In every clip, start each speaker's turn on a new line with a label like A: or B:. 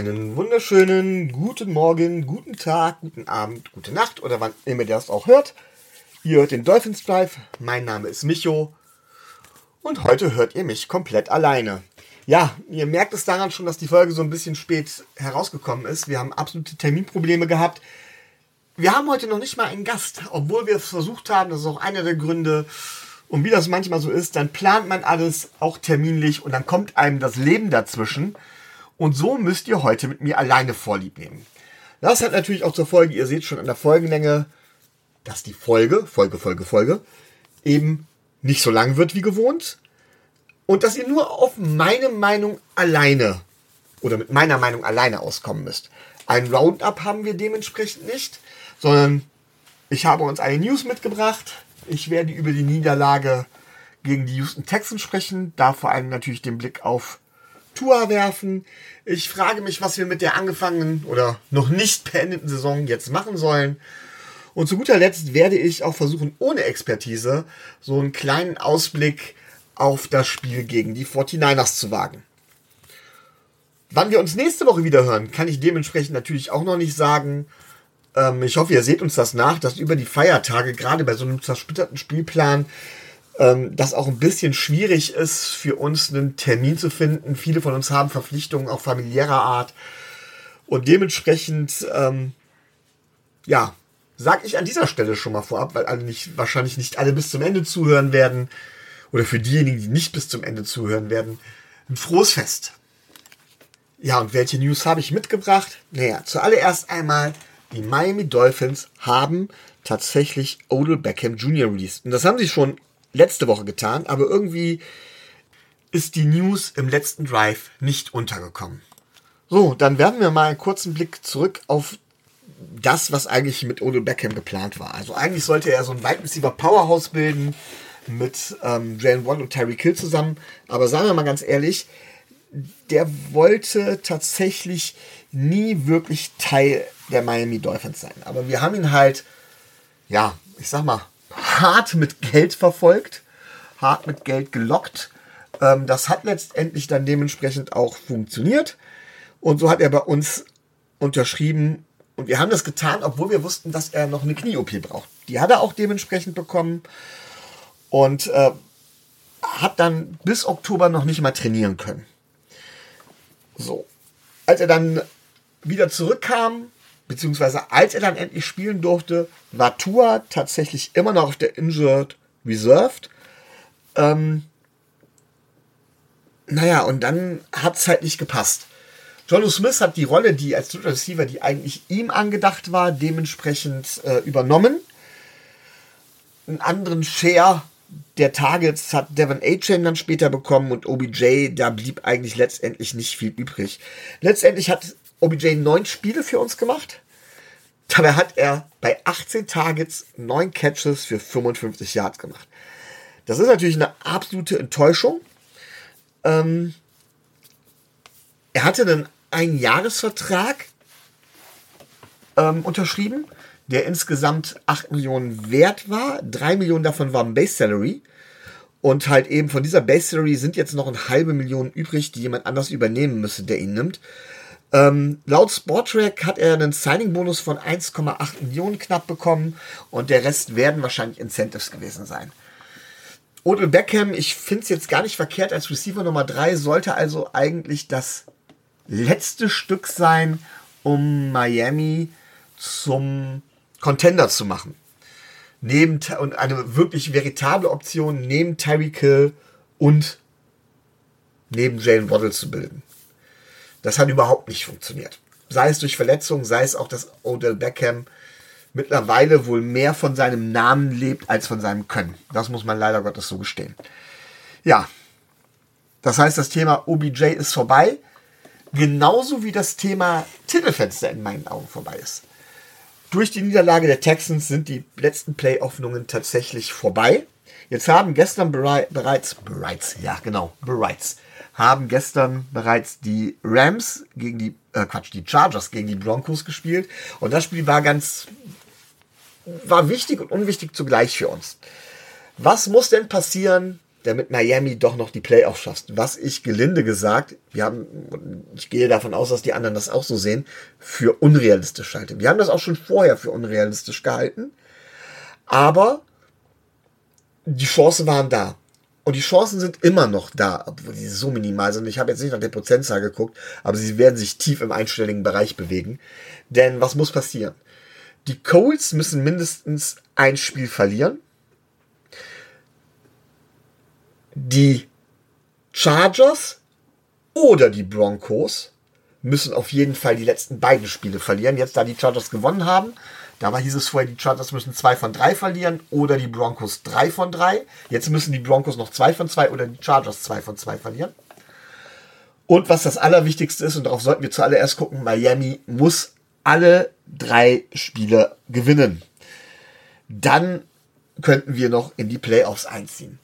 A: Einen wunderschönen guten Morgen, guten Tag, guten Abend, gute Nacht oder wann immer ihr das auch hört. Ihr hört den Dolphins Drive, mein Name ist Micho und heute hört ihr mich komplett alleine. Ja, ihr merkt es daran schon, dass die Folge so ein bisschen spät herausgekommen ist. Wir haben absolute Terminprobleme gehabt. Wir haben heute noch nicht mal einen Gast, obwohl wir es versucht haben, das ist auch einer der Gründe. Und wie das manchmal so ist, dann plant man alles auch terminlich und dann kommt einem das Leben dazwischen. Und so müsst ihr heute mit mir alleine Vorlieb nehmen. Das hat natürlich auch zur Folge, ihr seht schon an der Folgenlänge, dass die Folge eben nicht so lang wird wie gewohnt. Und dass ihr nur auf meine Meinung alleine oder mit meiner Meinung alleine auskommen müsst. Ein Roundup haben wir dementsprechend nicht, sondern ich habe uns eine News mitgebracht. Ich werde über die Niederlage gegen die Houston Texans sprechen, da vor allem natürlich den Blick auf Tua werfen. Ich frage mich, was wir mit der angefangenen oder noch nicht beendeten Saison jetzt machen sollen. Und zu guter Letzt werde ich auch versuchen, ohne Expertise so einen kleinen Ausblick auf das Spiel gegen die 49ers zu wagen. Wann wir uns nächste Woche wieder hören, kann ich dementsprechend natürlich auch noch nicht sagen. Ich hoffe, ihr seht uns das nach, dass über die Feiertage, gerade bei so einem zersplitterten Spielplan, das auch ein bisschen schwierig ist, für uns einen Termin zu finden. Viele von uns haben Verpflichtungen, auch familiärer Art. Und dementsprechend, sage ich an dieser Stelle schon mal vorab, weil wahrscheinlich nicht alle bis zum Ende zuhören werden, oder für diejenigen, die nicht bis zum Ende zuhören werden, ein frohes Fest. Ja, und welche News habe ich mitgebracht? Naja, zuallererst einmal, die Miami Dolphins haben tatsächlich Odell Beckham Jr. released. Und das haben sie schon letzte Woche getan, aber irgendwie ist die News im letzten Drive nicht untergekommen. So, dann werfen wir mal einen kurzen Blick zurück auf das, was eigentlich mit Odell Beckham geplant war. Also eigentlich sollte er so ein Wide Receiver Powerhouse bilden mit Jalen Waddle und Tyreek Hill zusammen. Aber sagen wir mal ganz ehrlich, der wollte tatsächlich nie wirklich Teil der Miami Dolphins sein. Aber wir haben ihn halt, hart mit Geld verfolgt, hart mit Geld gelockt. Das hat letztendlich dann dementsprechend auch funktioniert. Und so hat er bei uns unterschrieben. Und wir haben das getan, obwohl wir wussten, dass er noch eine Knie-OP braucht. Die hat er auch dementsprechend bekommen. Und hat dann bis Oktober noch nicht mal trainieren können. So. Als er dann wieder zurückkam, beziehungsweise als er dann endlich spielen durfte, war Tua tatsächlich immer noch auf der Injured Reserved. Und dann hat es halt nicht gepasst. Jonnu Smith hat die Rolle, die als Dritter Receiver, die eigentlich ihm angedacht war, dementsprechend übernommen. Einen anderen Share der Targets hat Devon A-Chain dann später bekommen und OBJ, da blieb eigentlich letztendlich nicht viel übrig. Letztendlich hat OBJ 9 Spiele für uns gemacht. Dabei hat er bei 18 Targets 9 Catches für 55 Yards gemacht. Das ist natürlich eine absolute Enttäuschung. Er hatte einen Einjahresvertrag unterschrieben, der insgesamt 8 Millionen wert war. 3 Millionen davon waren Base Salary. Und halt eben von dieser Base Salary sind jetzt noch 500.000 übrig, die jemand anders übernehmen müsste, der ihn nimmt. Laut Sportrack hat er einen Signing-Bonus von 1,8 Millionen knapp bekommen und der Rest werden wahrscheinlich Incentives gewesen sein. Odell Beckham, ich finde es jetzt gar nicht verkehrt, als Receiver Nummer 3 sollte also eigentlich das letzte Stück sein, um Miami zum Contender zu machen. Und eine wirklich veritable Option neben Tyreek Hill und neben Jalen Waddle zu bilden. Das hat überhaupt nicht funktioniert. Sei es durch Verletzungen, sei es auch, dass Odell Beckham mittlerweile wohl mehr von seinem Namen lebt als von seinem Können. Das muss man leider Gottes so gestehen. Ja, das heißt, das Thema OBJ ist vorbei. Genauso wie das Thema Titelfenster in meinen Augen vorbei ist. Durch die Niederlage der Texans sind die letzten Playoff-Hoffnungen tatsächlich vorbei. Jetzt haben gestern bereits die Rams gegen die Chargers gegen die Broncos gespielt. Und das Spiel war wichtig und unwichtig zugleich für uns. Was muss denn passieren, damit Miami doch noch die Playoffs schafft. Was ich gelinde gesagt, ich gehe davon aus, dass die anderen das auch so sehen, für unrealistisch halte. Wir haben das auch schon vorher für unrealistisch gehalten, aber die Chancen waren da. Und die Chancen sind immer noch da, obwohl sie so minimal sind. Ich habe jetzt nicht nach der Prozentzahl geguckt, aber sie werden sich tief im einstelligen Bereich bewegen. Denn was muss passieren? Die Colts müssen mindestens ein Spiel verlieren. Die Chargers oder die Broncos müssen auf jeden Fall die letzten beiden Spiele verlieren. Jetzt, da die Chargers gewonnen haben, hieß es vorher, die Chargers müssen 2 von 3 verlieren oder die Broncos 3 von 3. Jetzt müssen die Broncos noch 2 von 2 oder die Chargers 2 von 2 verlieren. Und was das Allerwichtigste ist, und darauf sollten wir zuallererst gucken, Miami muss alle 3 Spiele gewinnen. Dann könnten wir noch in die Playoffs einziehen.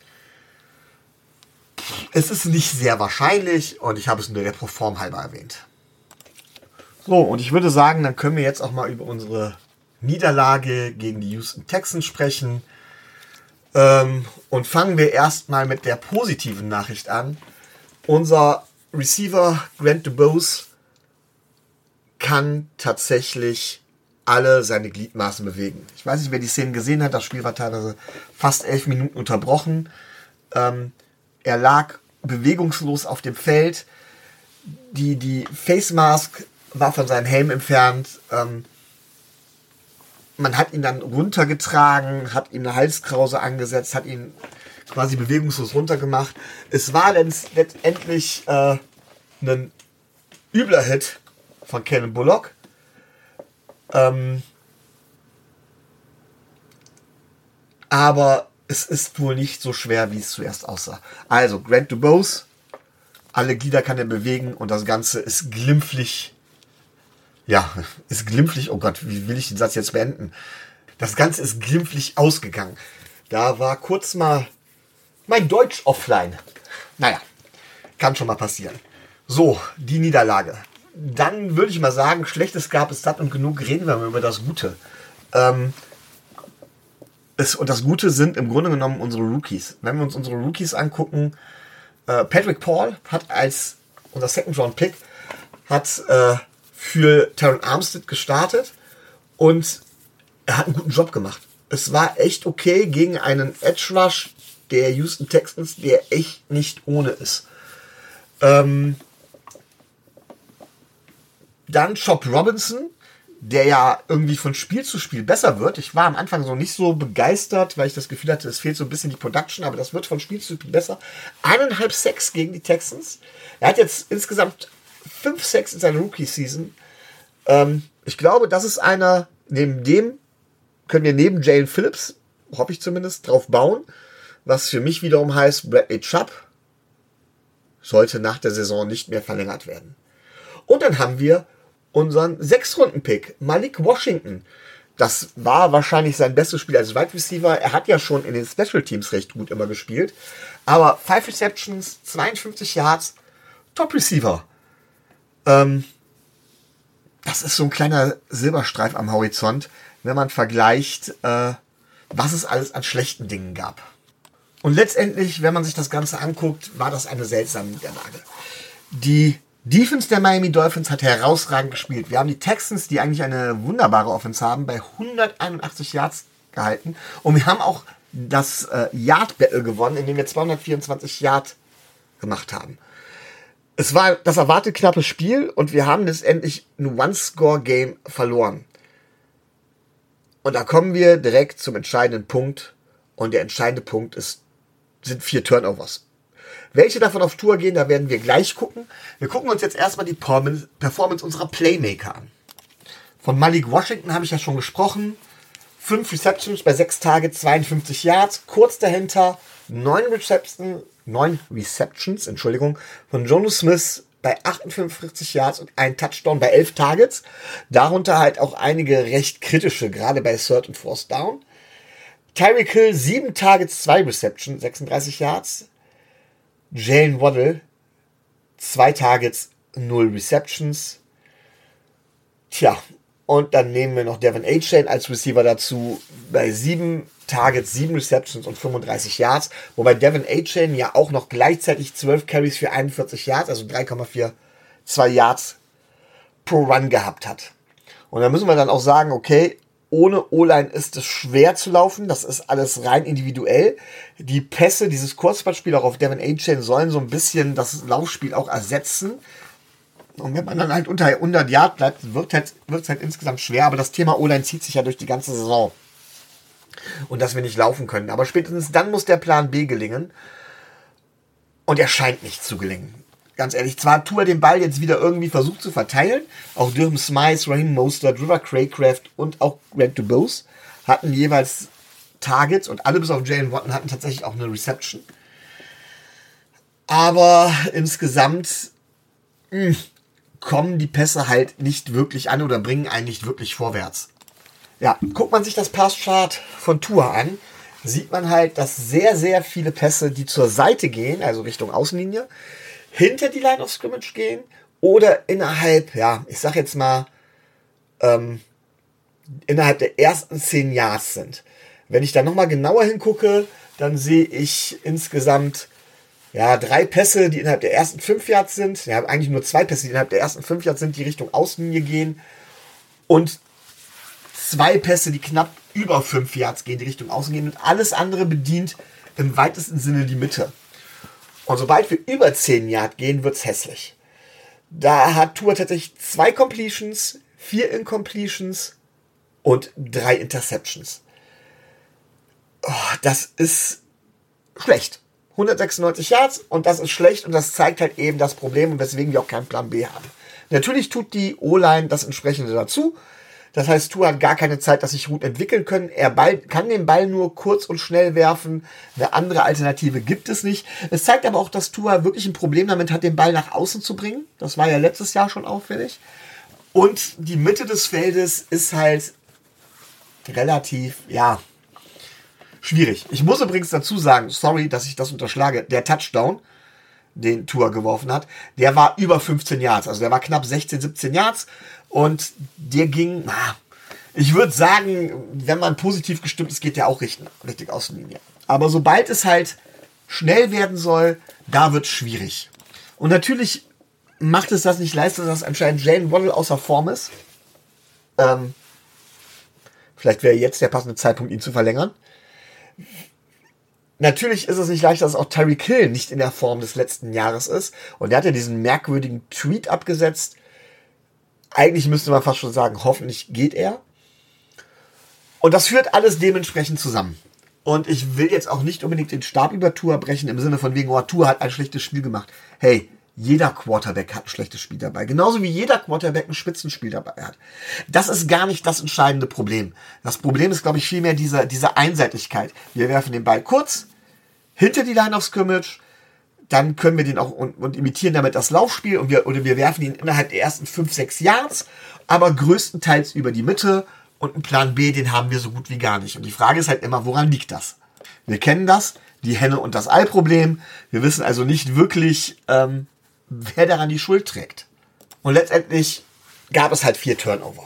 A: Es ist nicht sehr wahrscheinlich und ich habe es nur der Proform halber erwähnt. So, und ich würde sagen, dann können wir jetzt auch mal über unsere Niederlage gegen die Houston Texans sprechen. Und fangen wir erstmal mit der positiven Nachricht an. Unser Receiver Grant DuBose kann tatsächlich alle seine Gliedmaßen bewegen. Ich weiß nicht, wer die Szenen gesehen hat. Das Spiel war teilweise fast 11 Minuten unterbrochen. Er lag bewegungslos auf dem Feld. Die Face Mask war von seinem Helm entfernt. Man hat ihn dann runtergetragen, hat ihm eine Halskrause angesetzt, hat ihn quasi bewegungslos runtergemacht. Es war letztendlich ein übler Hit von Kellen Bullock. Aber es ist wohl nicht so schwer, wie es zuerst aussah. Also, Grant DuBose, alle Glieder kann er bewegen und das Ganze ist glimpflich. Ja, ist glimpflich. Oh Gott, wie will ich den Satz jetzt beenden? Das Ganze ist glimpflich ausgegangen. Da war kurz mal mein Deutsch offline. Naja, kann schon mal passieren. So, die Niederlage. Dann würde ich mal sagen, Schlechtes gab es satt und genug, reden wir mal über das Gute. Und das Gute sind im Grunde genommen unsere Rookies. Wenn wir uns unsere Rookies angucken, Patrick Paul hat als unser Second-Round-Pick für Terron Armstead gestartet und er hat einen guten Job gemacht. Es war echt okay gegen einen Edge Rush der Houston Texans, der echt nicht ohne ist. Dann Chop Robinson, der ja irgendwie von Spiel zu Spiel besser wird. Ich war am Anfang so nicht so begeistert, weil ich das Gefühl hatte, es fehlt so ein bisschen die Production, aber das wird von Spiel zu Spiel besser. 1,5 Sacks gegen die Texans. Er hat jetzt insgesamt 5 Sacks in seiner Rookie-Season. Ich glaube, das ist einer, neben dem können wir neben Jalen Phillips, hoffe ich zumindest, drauf bauen. Was für mich wiederum heißt, Bradley Chubb sollte nach der Saison nicht mehr verlängert werden. Und dann haben wir unseren 6-Runden-Pick, Malik Washington. Das war wahrscheinlich sein bestes Spiel als Wide Receiver. Er hat ja schon in den Special Teams recht gut immer gespielt. Aber 5 Receptions, 52 Yards, Top Receiver. Das ist so ein kleiner Silberstreif am Horizont, wenn man vergleicht, was es alles an schlechten Dingen gab. Und letztendlich, wenn man sich das Ganze anguckt, war das eine seltsame Niederlage. Die Defense der Miami Dolphins hat herausragend gespielt. Wir haben die Texans, die eigentlich eine wunderbare Offense haben, bei 181 Yards gehalten. Und wir haben auch das Yard Battle gewonnen, indem wir 224 Yards gemacht haben. Es war das erwartet knappe Spiel und wir haben letztendlich ein One-Score-Game verloren. Und da kommen wir direkt zum entscheidenden Punkt. Und der entscheidende Punkt sind 4 Turnovers. Welche davon auf Tour gehen, da werden wir gleich gucken. Wir gucken uns jetzt erstmal die Performance unserer Playmaker an. Von Malik Washington habe ich ja schon gesprochen. 5 Receptions bei 6 Targets, 52 Yards. Kurz dahinter 9 Receptions, von Jonnu Smith bei 58 Yards und ein Touchdown bei 11 Targets. Darunter halt auch einige recht kritische, gerade bei Third und Fourth Down. Tyreek Hill 7 Targets, 2 Receptions, 36 Yards. Jalen Waddle 2 Targets, 0 Receptions. Tja, und dann nehmen wir noch Devin A-Chain als Receiver dazu bei 7 Targets, 7 Receptions und 35 Yards, wobei Devin A-Chain ja auch noch gleichzeitig 12 Carries für 41 Yards, also 3,42 Yards pro Run gehabt hat. Und da müssen wir dann auch sagen, okay, ohne O-Line ist es schwer zu laufen, das ist alles rein individuell. Die Pässe, dieses Kurzpassspiel auch auf Devin A-Chain sollen so ein bisschen das Laufspiel auch ersetzen. Und wenn man dann halt unter 100 Yard bleibt, wird es halt insgesamt schwer. Aber das Thema O-Line zieht sich ja durch die ganze Saison. Und dass wir nicht laufen können. Aber spätestens dann muss der Plan B gelingen. Und er scheint nicht zu gelingen. Ganz ehrlich, zwar hat Tua den Ball jetzt wieder irgendwie versucht zu verteilen. Auch Durham Smythe, Raheem Mostert, River Craycraft und auch Greg DuBose hatten jeweils Targets. Und alle bis auf Jalen Watson hatten tatsächlich auch eine Reception. Aber insgesamt kommen die Pässe halt nicht wirklich an oder bringen einen nicht wirklich vorwärts. Ja, guckt man sich das Passchart von Tua an, sieht man halt, dass sehr, sehr viele Pässe, die zur Seite gehen, also Richtung Außenlinie, hinter die Line of Scrimmage gehen oder innerhalb, ja, ich sag jetzt mal, innerhalb der ersten 10 Yards sind. Wenn ich da nochmal genauer hingucke, dann sehe ich insgesamt 3 Pässe, die innerhalb der ersten 5 Yards sind. Ja, eigentlich nur 2 Pässe, die innerhalb der ersten 5 Yards sind, die Richtung Außenlinie gehen. Und 2 Pässe, die knapp über 5 Yards gehen, die Richtung Außen gehen. Und alles andere bedient im weitesten Sinne die Mitte. Und sobald wir über 10 Yards gehen, wird es hässlich. Da hat Tua tatsächlich 2 Completions, 4 Incompletions und 3 Interceptions. Oh, das ist schlecht. 196 Yards und das ist schlecht und das zeigt halt eben das Problem und weswegen wir auch keinen Plan B haben. Natürlich tut die O-Line das entsprechende dazu. Das heißt, Tua hat gar keine Zeit, dass sich gut entwickeln können. Er kann den Ball nur kurz und schnell werfen. Eine andere Alternative gibt es nicht. Es zeigt aber auch, dass Tua wirklich ein Problem damit hat, den Ball nach außen zu bringen. Das war ja letztes Jahr schon auffällig. Und die Mitte des Feldes ist halt relativ, schwierig. Ich muss übrigens dazu sagen, sorry, dass ich das unterschlage, der Touchdown, den Tua geworfen hat, der war über 15 Yards. Also der war knapp 16, 17 Yards und der ging, ich würde sagen, wenn man positiv gestimmt ist, geht der auch richtig Außenlinie. Aber sobald es halt schnell werden soll, da wird es schwierig. Und natürlich macht es das nicht leichter, dass anscheinend Jalen Waddle außer Form ist. Vielleicht wäre jetzt der passende Zeitpunkt, ihn zu verlängern. Natürlich ist es nicht leicht, dass auch Tyreek Hill nicht in der Form des letzten Jahres ist. Und er hat ja diesen merkwürdigen Tweet abgesetzt. Eigentlich müsste man fast schon sagen, hoffentlich geht er. Und das führt alles dementsprechend zusammen. Und ich will jetzt auch nicht unbedingt den Stab über Tua brechen, im Sinne von wegen, Tua hat ein schlechtes Spiel gemacht. Hey, jeder Quarterback hat ein schlechtes Spiel dabei. Genauso wie jeder Quarterback ein Spitzenspiel dabei hat. Das ist gar nicht das entscheidende Problem. Das Problem ist, glaube ich, vielmehr diese Einseitigkeit. Wir werfen den Ball kurz hinter die Line of Scrimmage, dann können wir den auch und imitieren damit das Laufspiel oder wir werfen ihn innerhalb der ersten 5, 6 Yards, aber größtenteils über die Mitte und einen Plan B, den haben wir so gut wie gar nicht. Und die Frage ist halt immer, woran liegt das? Wir kennen das, die Henne- und das Ei-Problem. Wir wissen also nicht wirklich, wer daran die Schuld trägt. Und letztendlich gab es halt 4 Turnover.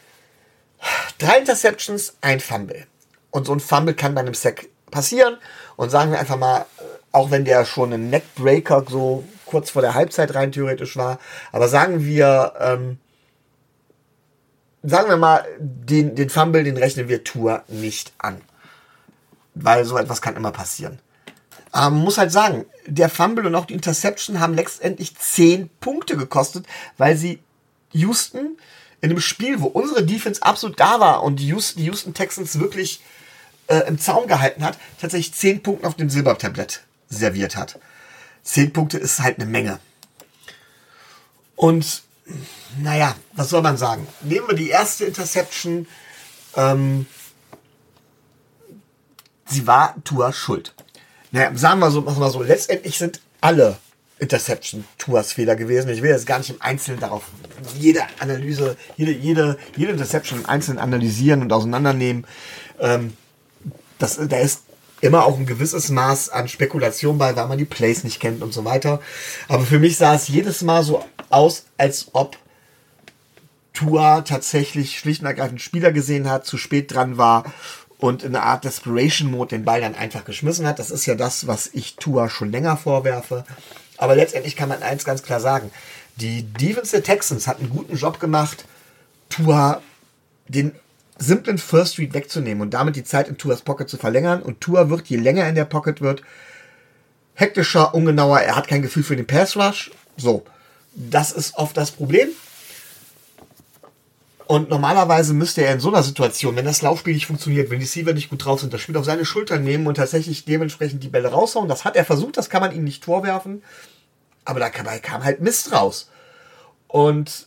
A: 3 Interceptions, 1 Fumble. Und so ein Fumble kann bei einem Sack passieren. Und sagen wir einfach mal, auch wenn der schon ein Neckbreaker so kurz vor der Halbzeit rein theoretisch war, aber sagen wir mal, den Fumble, den rechnen wir Tua nicht an. Weil so etwas kann immer passieren. Man muss halt sagen, der Fumble und auch die Interception haben letztendlich 10 Punkte gekostet, weil sie Houston in einem Spiel, wo unsere Defense absolut da war und die Houston Texans wirklich im Zaum gehalten hat, tatsächlich 10 Punkte auf dem Silbertablett serviert hat. 10 Punkte ist halt eine Menge. Und, was soll man sagen? Nehmen wir die erste Interception. Sie war Tua schuld. Machen wir so, letztendlich sind alle Interception Tuas Fehler gewesen. Ich will jetzt gar nicht im Einzelnen darauf jede Interception im Einzelnen analysieren und auseinandernehmen. Da ist immer auch ein gewisses Maß an Spekulation bei, weil man die Plays nicht kennt und so weiter. Aber für mich sah es jedes Mal so aus, als ob Tua tatsächlich schlicht und ergreifend Spieler gesehen hat, zu spät dran war und in einer Art Desperation-Mode den Ball dann einfach geschmissen hat. Das ist ja das, was ich Tua schon länger vorwerfe. Aber letztendlich kann man eins ganz klar sagen. Die Defense der Texans hat einen guten Job gemacht, Tua den simplen First Read wegzunehmen und damit die Zeit in Tuas Pocket zu verlängern. Und Tua wird, je länger er in der Pocket wird, hektischer, ungenauer. Er hat kein Gefühl für den Pass Rush. So, das ist oft das Problem. Und normalerweise müsste er in so einer Situation, wenn das Laufspiel nicht funktioniert, wenn die Receiver nicht gut drauf sind, das Spiel auf seine Schultern nehmen und tatsächlich dementsprechend die Bälle raushauen. Das hat er versucht, das kann man ihm nicht vorwerfen. Aber dabei kam halt Mist raus. Und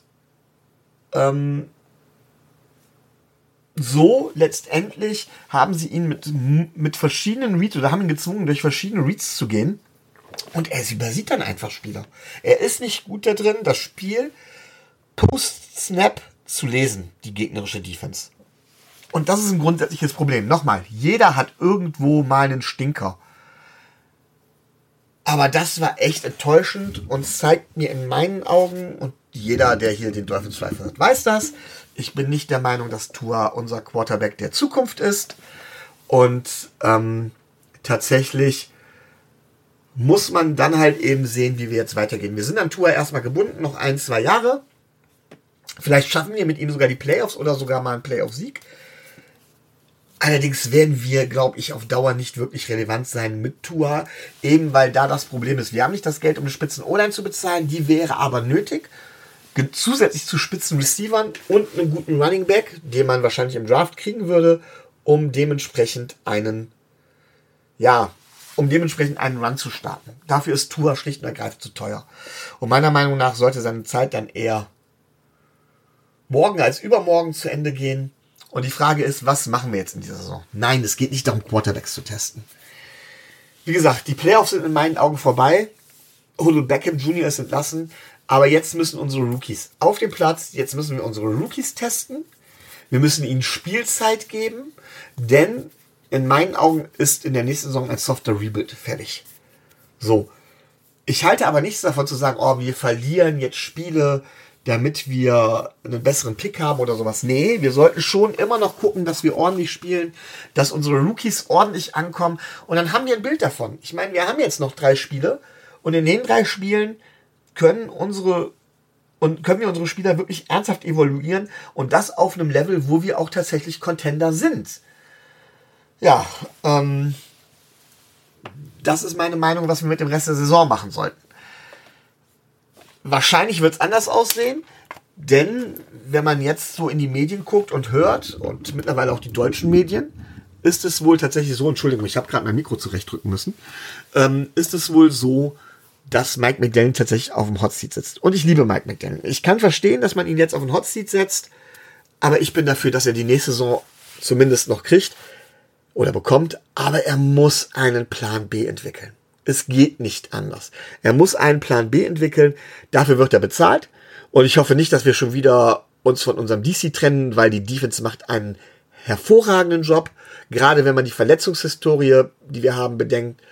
A: so letztendlich haben sie ihn mit verschiedenen Reads oder haben ihn gezwungen, durch verschiedene Reads zu gehen. Und er übersieht dann einfach Spieler. Er ist nicht gut da drin, das Spiel post-Snap zu lesen, die gegnerische Defense. Und das ist ein grundsätzliches Problem. Nochmal, jeder hat irgendwo mal einen Stinker. Aber das war echt enttäuschend und zeigt mir in meinen Augen, und jeder, der hier den Dolphins Drive hört, weiß das, ich bin nicht der Meinung, dass Tua unser Quarterback der Zukunft ist. Und tatsächlich muss man dann halt eben sehen, wie wir jetzt weitergehen. Wir sind an Tua erstmal gebunden, noch 1-2 Jahre. Vielleicht schaffen wir mit ihm sogar die Playoffs oder sogar mal einen Playoff-Sieg. Allerdings werden wir, glaube ich, auf Dauer nicht wirklich relevant sein mit Tua, eben weil da das Problem ist. Wir haben nicht das Geld, um eine Spitzen-O-Line zu bezahlen, die wäre aber nötig. Zusätzlich zu Spitzen-Receivern und einem guten Running Back, den man wahrscheinlich im Draft kriegen würde, um dementsprechend einen Run zu starten. Dafür ist Tua schlicht und ergreifend zu teuer. Und meiner Meinung nach sollte seine Zeit dann eher morgen als übermorgen zu Ende gehen. Und die Frage ist, was machen wir jetzt in dieser Saison? Nein, es geht nicht darum, Quarterbacks zu testen. Wie gesagt, die Playoffs sind in meinen Augen vorbei. Odell Beckham Jr. ist entlassen. Aber jetzt müssen unsere Rookies auf dem Platz, jetzt müssen wir unsere Rookies testen. Wir müssen ihnen Spielzeit geben, denn in meinen Augen ist in der nächsten Saison ein softer Rebuild fällig. So. Ich halte aber nichts davon zu sagen, oh, wir verlieren jetzt Spiele, damit wir einen besseren Pick haben oder sowas. Nee, wir sollten schon immer noch gucken, dass wir ordentlich spielen, dass unsere Rookies ordentlich ankommen. Und dann haben wir ein Bild davon. Ich meine, wir haben jetzt noch 3 Spiele und in den 3 Spielen können wir unsere Spieler wirklich ernsthaft evaluieren und das auf einem Level, wo wir auch tatsächlich Contender sind. Ja, das ist meine Meinung, was wir mit dem Rest der Saison machen sollten. Wahrscheinlich wird es anders aussehen, denn wenn man jetzt so in die Medien guckt und hört, und mittlerweile auch die deutschen Medien, ist es wohl tatsächlich so, Entschuldigung, ich habe gerade mein Mikro zurechtdrücken müssen, ist es wohl so, dass Mike McDaniel tatsächlich auf dem Hot Seat sitzt. Und ich liebe Mike McDaniel. Ich kann verstehen, dass man ihn jetzt auf den Hot Seat setzt, aber ich bin dafür, dass er die nächste Saison zumindest noch kriegt oder bekommt, aber er muss einen Plan B entwickeln. Es geht nicht anders. Er muss einen Plan B entwickeln, dafür wird er bezahlt und ich hoffe nicht, dass wir schon wieder uns von unserem DC trennen, weil die Defense macht einen hervorragenden Job, gerade wenn man die Verletzungshistorie, die wir haben, bedenkt.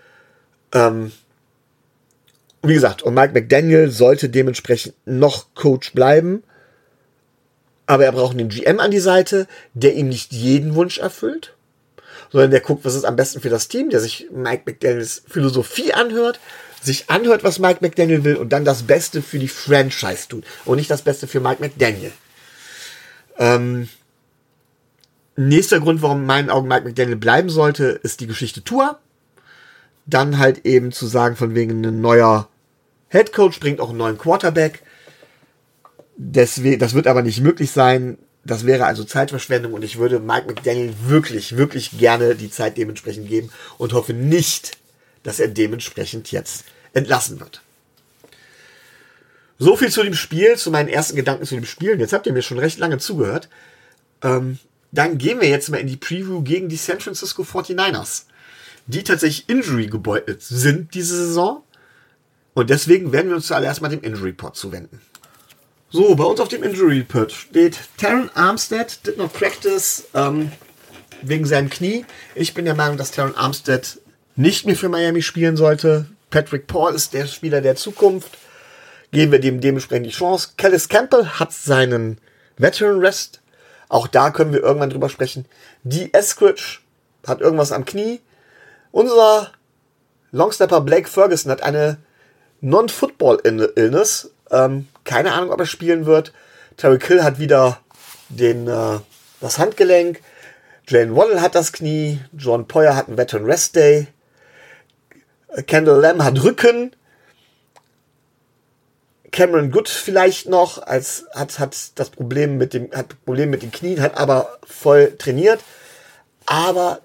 A: Wie gesagt, und Mike McDaniel sollte dementsprechend noch Coach bleiben, aber er braucht einen GM an die Seite, der ihm nicht jeden Wunsch erfüllt, sondern der guckt, was ist am besten für das Team, der sich Mike McDaniels Philosophie anhört, sich anhört, was Mike McDaniel will und dann das Beste für die Franchise tut und nicht das Beste für Mike McDaniel. Nächster Grund, warum in meinen Augen Mike McDaniel bleiben sollte, ist die Geschichte Tua. Dann halt eben zu sagen, von wegen ein neuer Headcoach bringt auch einen neuen Quarterback. Deswegen, das wird aber nicht möglich sein. Das wäre also Zeitverschwendung und ich würde Mike McDaniel wirklich, wirklich gerne die Zeit dementsprechend geben und hoffe nicht, dass er dementsprechend jetzt entlassen wird. So viel zu dem Spiel, zu meinen ersten Gedanken zu dem Spiel. Und jetzt habt ihr mir schon recht lange zugehört. Dann gehen wir jetzt mal in die Preview gegen die San Francisco 49ers, die tatsächlich Injury gebeutelt sind diese Saison. Und deswegen werden wir uns zuallererst mal dem Injury Report zuwenden. So, bei uns auf dem Injury Report steht Terron Armstead did not practice wegen seinem Knie. Ich bin der Meinung, dass Terron Armstead nicht mehr für Miami spielen sollte. Patrick Paul ist der Spieler der Zukunft. Geben wir dem dementsprechend die Chance. Calais Campbell hat seinen Veteran Rest Auch da können wir irgendwann drüber sprechen. Die Eskridge hat irgendwas am Knie. Unser Longstepper Blake Ferguson hat eine Non-Football-Illness. Keine Ahnung, ob er spielen wird. Tyreek Hill hat wieder das Handgelenk. Jalen Waddle hat das Knie. John Poyer hat einen Veteran Rest Day. Kendall Lamb hat Rücken. Cameron Good vielleicht noch, hat Problem mit den Knien, hat aber voll trainiert. Aber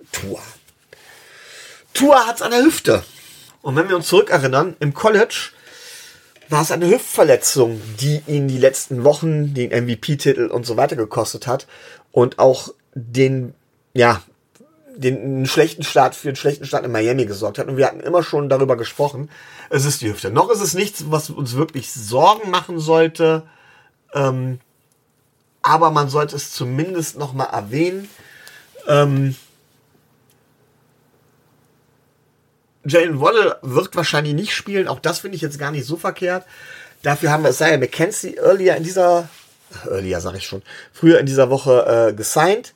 A: Tua hat's an der Hüfte. Und wenn wir uns zurückerinnern, im College war es eine Hüftverletzung, die ihn die letzten Wochen den MVP-Titel und so weiter gekostet hat und auch den schlechten Start in Miami gesorgt hat. Und wir hatten immer schon darüber gesprochen, es ist die Hüfte. Noch ist es nichts, was uns wirklich Sorgen machen sollte, aber man sollte es zumindest noch mal erwähnen. Jalen Waddle wird wahrscheinlich nicht spielen. Auch das finde ich jetzt gar nicht so verkehrt. Dafür haben wir Isaiah McKenzie früher in dieser Woche gesigned.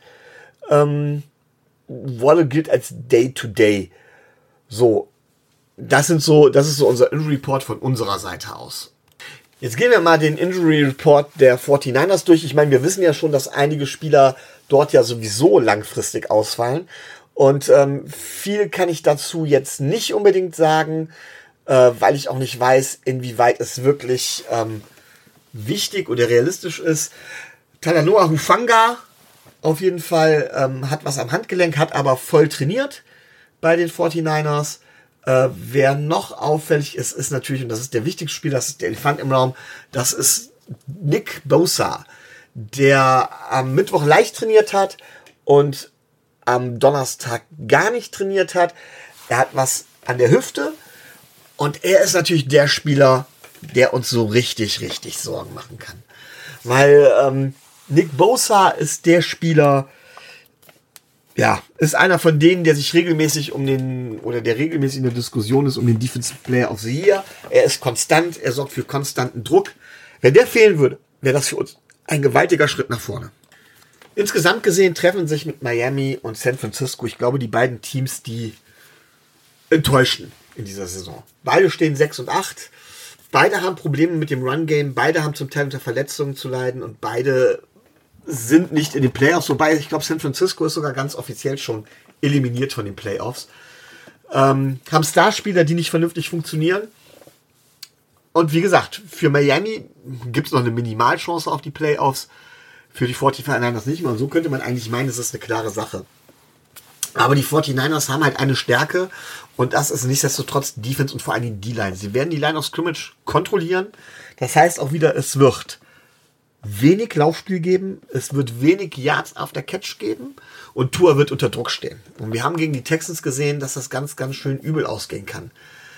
A: Waddle gilt als Day-to-Day. So, das ist so unser Injury Report von unserer Seite aus. Jetzt gehen wir mal den Injury Report der 49ers durch. Ich meine, wir wissen ja schon, dass einige Spieler dort ja sowieso langfristig ausfallen. Und viel kann ich dazu jetzt nicht unbedingt sagen, weil ich auch nicht weiß, inwieweit es wirklich wichtig oder realistisch ist. Talanoa Hufanga auf jeden Fall hat was am Handgelenk, hat aber voll trainiert bei den 49ers. Wer noch auffällig ist, ist natürlich, und das ist der wichtigste Spieler, das ist der Elefant im Raum, das ist Nick Bosa, der am Mittwoch leicht trainiert hat und am Donnerstag gar nicht trainiert hat. Er hat was an der Hüfte und er ist natürlich der Spieler, der uns so richtig, richtig Sorgen machen kann. Weil Nick Bosa ist der Spieler, ist einer von denen, der sich regelmäßig der regelmäßig in der Diskussion ist um den Defensive Player of the Year. Er ist konstant, er sorgt für konstanten Druck. Wenn der fehlen würde, wäre das für uns ein gewaltiger Schritt nach vorne. Insgesamt gesehen treffen sich mit Miami und San Francisco, ich glaube, die beiden Teams, die enttäuschten in dieser Saison. Beide stehen 6 und 8. Beide haben Probleme mit dem Run-Game. Beide haben zum Teil unter Verletzungen zu leiden. Und beide sind nicht in den Playoffs. Wobei, ich glaube, San Francisco ist sogar ganz offiziell schon eliminiert von den Playoffs. Haben Starspieler, die nicht vernünftig funktionieren. Und wie gesagt, für Miami gibt es noch eine Minimalchance auf die Playoffs. Für die 49ers nicht mehr. Und so könnte man eigentlich meinen, es ist eine klare Sache. Aber die 49ers haben halt eine Stärke. Und das ist nichtsdestotrotz Defense und vor allem die D-Line. Sie werden die Line of Scrimmage kontrollieren. Das heißt auch wieder, es wird wenig Laufspiel geben. Es wird wenig Yards after Catch geben. Und Tua wird unter Druck stehen. Und wir haben gegen die Texans gesehen, dass das ganz, ganz schön übel ausgehen kann.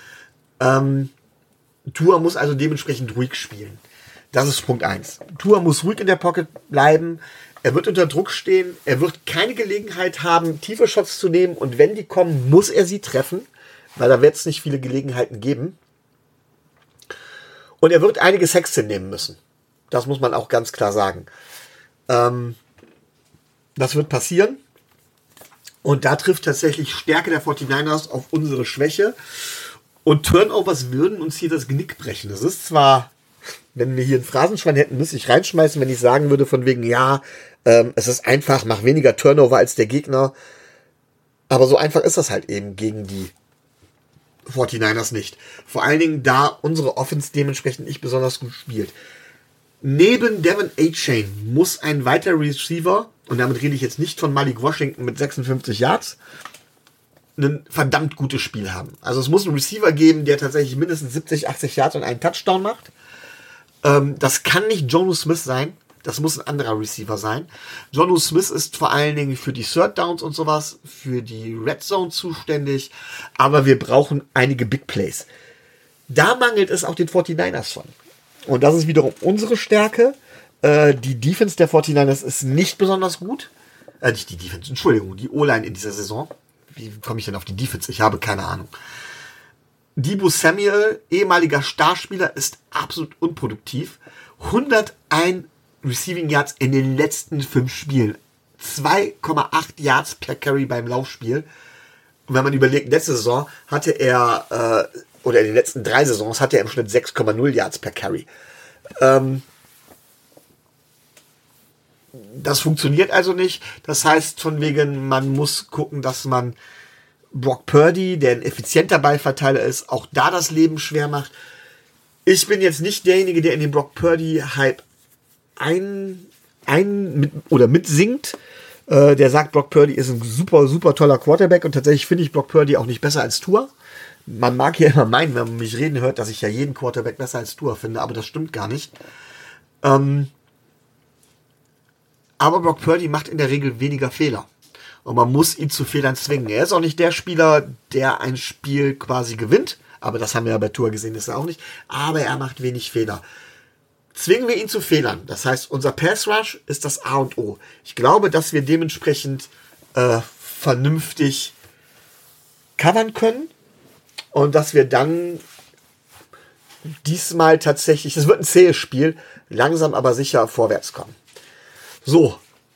A: Tua muss also dementsprechend ruhig spielen. Das ist Punkt 1. Tua muss ruhig in der Pocket bleiben. Er wird unter Druck stehen. Er wird keine Gelegenheit haben, tiefe Shots zu nehmen. Und wenn die kommen, muss er sie treffen. Weil da wird es nicht viele Gelegenheiten geben. Und er wird einige Sacks hinnehmen müssen. Das muss man auch ganz klar sagen. Das wird passieren. Und da trifft tatsächlich Stärke der 49ers auf unsere Schwäche. Und Turnovers würden uns hier das Genick brechen. Das ist zwar, wenn wir hier ein Phrasenschwein hätten, müsste ich reinschmeißen, wenn ich sagen würde von wegen, es ist einfach, mach weniger Turnover als der Gegner. Aber so einfach ist das halt eben gegen die 49ers nicht. Vor allen Dingen, da unsere Offense dementsprechend nicht besonders gut spielt. Neben Devon A-Chain muss ein weiterer Receiver, und damit rede ich jetzt nicht von Malik Washington mit 56 Yards, ein verdammt gutes Spiel haben. Also es muss einen Receiver geben, der tatsächlich mindestens 70, 80 Yards und einen Touchdown macht. Das kann nicht Jonnu Smith sein. Das muss ein anderer Receiver sein. Jonnu Smith ist vor allen Dingen für die Third Downs und sowas, für die Red Zone zuständig. Aber wir brauchen einige Big Plays. Da mangelt es auch den 49ers von. Und das ist wiederum unsere Stärke. Die Defense der 49ers ist nicht besonders gut. Nicht die Defense, Entschuldigung, die O-Line in dieser Saison. Wie komme ich denn auf die Defense? Ich habe keine Ahnung. Deebo Samuel, ehemaliger Starspieler, ist absolut unproduktiv. 101 Receiving Yards in den letzten 5 Spielen. 2,8 Yards per Carry beim Laufspiel. Und wenn man überlegt, letzte Saison hatte er, oder in den letzten 3 Saisons hatte er im Schnitt 6,0 Yards per Carry. Das funktioniert also nicht. Das heißt, von wegen, man muss gucken, dass man Brock Purdy, der ein effizienter Ballverteiler ist, auch da das Leben schwer macht. Ich bin jetzt nicht derjenige, der in den Brock Purdy-Hype mitsingt. Der sagt, Brock Purdy ist ein super, super toller Quarterback und tatsächlich finde ich Brock Purdy auch nicht besser als Tua. Man mag ja immer meinen, wenn man mich reden hört, dass ich ja jeden Quarterback besser als Tua finde, aber das stimmt gar nicht. Aber Brock Purdy macht in der Regel weniger Fehler. Und man muss ihn zu Fehlern zwingen. Er ist auch nicht der Spieler, der ein Spiel quasi gewinnt. Aber das haben wir ja bei Tua gesehen, ist er auch nicht. Aber er macht wenig Fehler. Zwingen wir ihn zu Fehlern. Das heißt, unser Pass Rush ist das A und O. Ich glaube, dass wir dementsprechend vernünftig covern können. Und dass wir dann diesmal tatsächlich, es wird ein zähes Spiel, langsam aber sicher vorwärts kommen. So,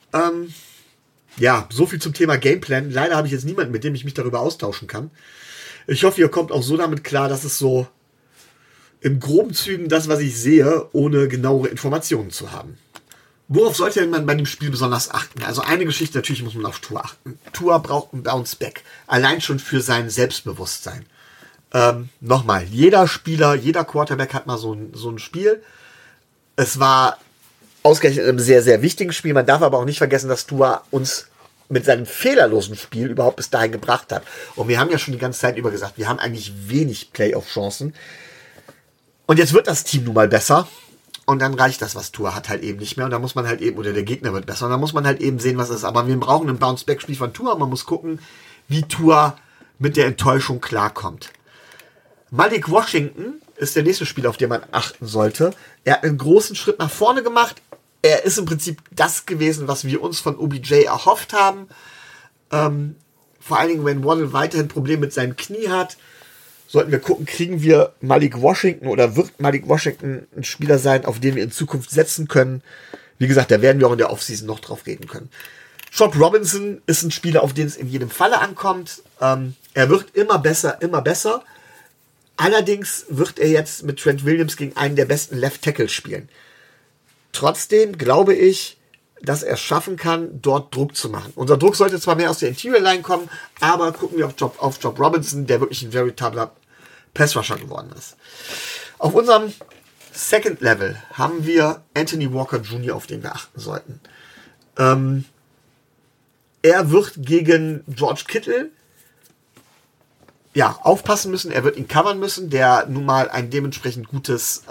A: ja, so viel zum Thema Gameplan. Leider habe ich jetzt niemanden, mit dem ich mich darüber austauschen kann. Ich hoffe, ihr kommt auch so damit klar, dass es so in groben Zügen das, was ich sehe, ohne genauere Informationen zu haben. Worauf sollte man bei dem Spiel besonders achten? Also eine Geschichte, natürlich muss man auf Tua achten. Tua braucht einen Bounce-Back. Allein schon für sein Selbstbewusstsein. Nochmal, jeder Spieler, jeder Quarterback hat mal so ein Spiel. Es war ausgerechnet in einem sehr, sehr wichtigen Spiel. Man darf aber auch nicht vergessen, dass Tua uns mit seinem fehlerlosen Spiel überhaupt bis dahin gebracht hat. Und wir haben ja schon die ganze Zeit über gesagt, wir haben eigentlich wenig Playoff-Chancen. Und jetzt wird das Team nun mal besser. Und dann reicht das, was Tua hat, halt eben nicht mehr. Und da muss man halt eben, oder der Gegner wird besser. Und da muss man halt eben sehen, was es ist. Aber wir brauchen ein Bounce-Back-Spiel von Tua. Man muss gucken, wie Tua mit der Enttäuschung klarkommt. Malik Washington ist der nächste Spieler, auf den man achten sollte. Er hat einen großen Schritt nach vorne gemacht. Er ist im Prinzip das gewesen, was wir uns von OBJ erhofft haben. Vor allen Dingen, wenn Waddle weiterhin Probleme mit seinem Knie hat, sollten wir gucken, kriegen wir Malik Washington oder wird Malik Washington ein Spieler sein, auf den wir in Zukunft setzen können. Wie gesagt, da werden wir auch in der Offseason noch drauf reden können. Job Robinson ist ein Spieler, auf den es in jedem Falle ankommt. Er wird immer besser, immer besser. Allerdings wird er jetzt mit Trent Williams gegen einen der besten Left Tackles spielen. Trotzdem glaube ich, dass er es schaffen kann, dort Druck zu machen. Unser Druck sollte zwar mehr aus der Interior Line kommen, aber gucken wir auf Job Robinson, der wirklich ein veritabler Pass-Rusher geworden ist. Auf unserem Second Level haben wir Anthony Walker Jr., auf den wir achten sollten. Er wird gegen George Kittle aufpassen müssen, er wird ihn covern müssen, der nun mal ein dementsprechend gutes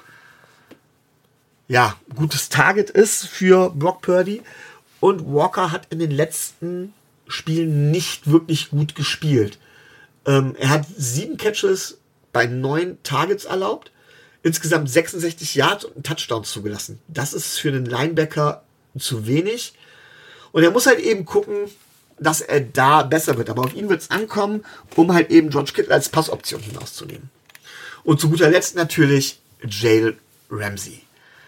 A: Target ist für Brock Purdy. Und Walker hat in den letzten Spielen nicht wirklich gut gespielt. Er hat 7 Catches bei 9 Targets erlaubt, insgesamt 66 Yards und einen Touchdown zugelassen. Das ist für einen Linebacker zu wenig. Und er muss halt eben gucken, dass er da besser wird. Aber auf ihn wird es ankommen, um halt eben George Kittle als Passoption hinauszunehmen. Und zu guter Letzt natürlich Jalen Ramsey.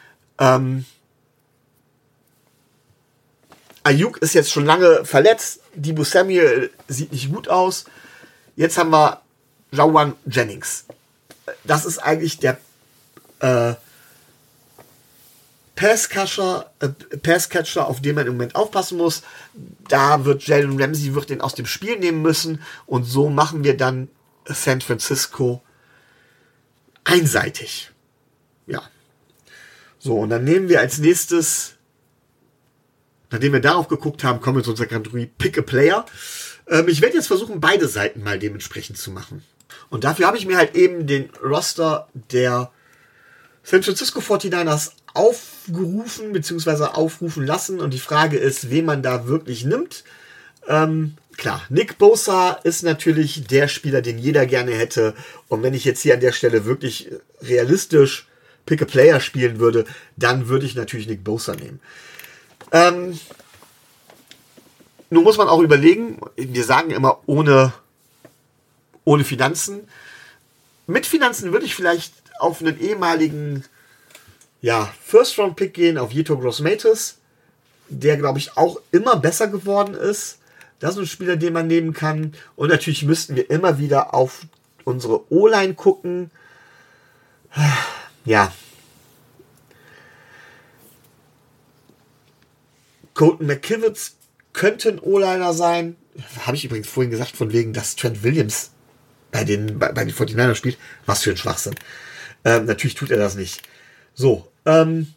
A: Ayuk ist jetzt schon lange verletzt. Deebo Samuel sieht nicht gut aus. Jetzt haben wir Jauan Jennings. Das ist eigentlich der Passcatcher, auf den man im Moment aufpassen muss. Da wird Jalen Ramsey den aus dem Spiel nehmen müssen. Und so machen wir dann San Francisco einseitig. Ja. So, und dann nehmen wir als nächstes, nachdem wir darauf geguckt haben, kommen wir zu unserer Kategorie Pick a Player. Ich werde jetzt versuchen, beide Seiten mal dementsprechend zu machen. Und dafür habe ich mir halt eben den Roster der San Francisco 49ers aufgerufen bzw. aufrufen lassen. Und die Frage ist, wen man da wirklich nimmt. Klar, Nick Bosa ist natürlich der Spieler, den jeder gerne hätte. Und wenn ich jetzt hier an der Stelle wirklich realistisch Pick-a-Player spielen würde, dann würde ich natürlich Nick Bosa nehmen. Nun muss man auch überlegen, wir sagen immer ohne Finanzen. Mit Finanzen würde ich vielleicht auf einen ehemaligen First-Round-Pick gehen auf Yetur Gross-Matos, der, glaube ich, auch immer besser geworden ist. Das ist ein Spieler, den man nehmen kann. Und natürlich müssten wir immer wieder auf unsere O-Line gucken. Ja. Colton McKivitz könnte ein O-Liner sein. Habe ich übrigens vorhin gesagt, von wegen, dass Trent Williams bei den 49ers spielt. Was für ein Schwachsinn. Natürlich tut er das nicht. So, dann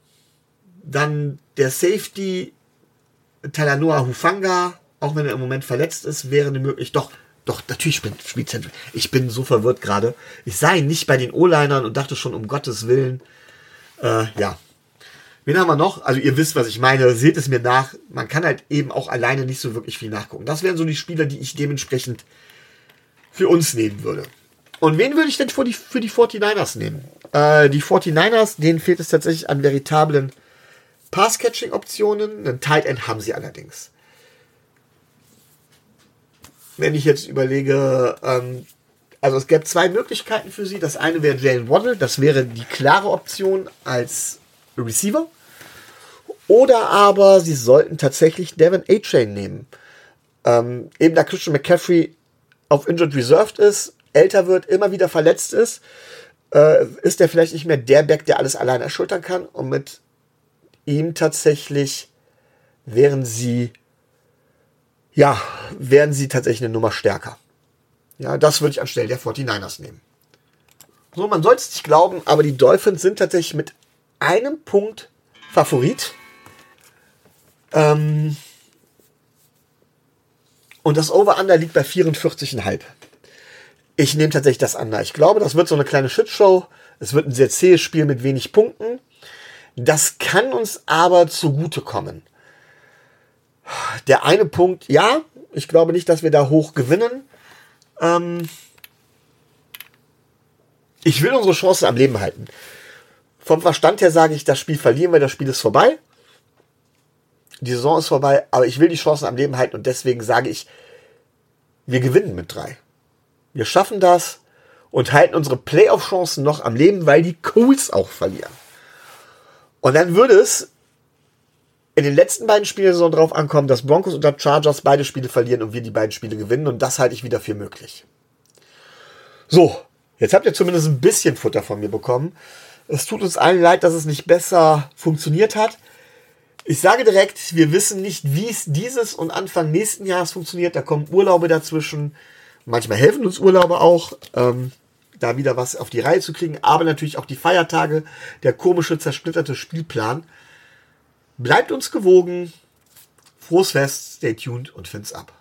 A: der Safety Talanoa Hufanga, auch wenn er im Moment verletzt ist, wäre eine Möglichkeit. Doch, natürlich spielt Central. Ich bin so verwirrt gerade. Ich sah ihn nicht bei den O-Linern und dachte schon, um Gottes Willen. Ja. Wen haben wir noch? Also ihr wisst, was ich meine. Seht es mir nach. Man kann halt eben auch alleine nicht so wirklich viel nachgucken. Das wären so die Spieler, die ich dementsprechend für uns nehmen würde. Und wen würde ich denn für die 49ers nehmen? Die 49ers, denen fehlt es tatsächlich an veritablen Pass-Catching-Optionen. Einen Tight End haben sie allerdings. Wenn ich jetzt überlege, also es gäbe zwei Möglichkeiten für sie. Das eine wäre Jalen Waddle, das wäre die klare Option als Receiver. Oder aber sie sollten tatsächlich Devin A-Chain nehmen. Eben da Christian McCaffrey auf Injured Reserved ist, älter wird, immer wieder verletzt ist er vielleicht nicht mehr der Back, der alles allein erschultern kann. Und mit ihm tatsächlich wären sie tatsächlich eine Nummer stärker. Ja, das würde ich anstelle der 49ers nehmen. So, man soll es nicht glauben, aber die Dolphins sind tatsächlich mit einem Punkt Favorit. Und das Over-Under liegt bei 44,5. Ich nehme tatsächlich das Under. Ich glaube, das wird so eine kleine Shitshow. Es wird ein sehr zähes Spiel mit wenig Punkten. Das kann uns aber zugutekommen. Der eine Punkt, ja, ich glaube nicht, dass wir da hoch gewinnen. Ich will unsere Chancen am Leben halten. Vom Verstand her sage ich, das Spiel verlieren wir, das Spiel ist vorbei. Die Saison ist vorbei, aber ich will die Chancen am Leben halten und deswegen sage ich, wir gewinnen mit 3. Wir schaffen das und halten unsere Playoff-Chancen noch am Leben, weil die Colts auch verlieren. Und dann würde es in den letzten beiden Spielen der Saison drauf ankommen, dass Broncos und Chargers beide Spiele verlieren und wir die beiden Spiele gewinnen und das halte ich wieder für möglich. So, jetzt habt ihr zumindest ein bisschen Futter von mir bekommen. Es tut uns allen leid, dass es nicht besser funktioniert hat. Ich sage direkt, wir wissen nicht, wie es dieses und Anfang nächsten Jahres funktioniert. Da kommen Urlaube dazwischen. Manchmal helfen uns Urlaube auch, da wieder was auf die Reihe zu kriegen. Aber natürlich auch die Feiertage, der komische, zersplitterte Spielplan. Bleibt uns gewogen. Frohes Fest, stay tuned und Fins ab.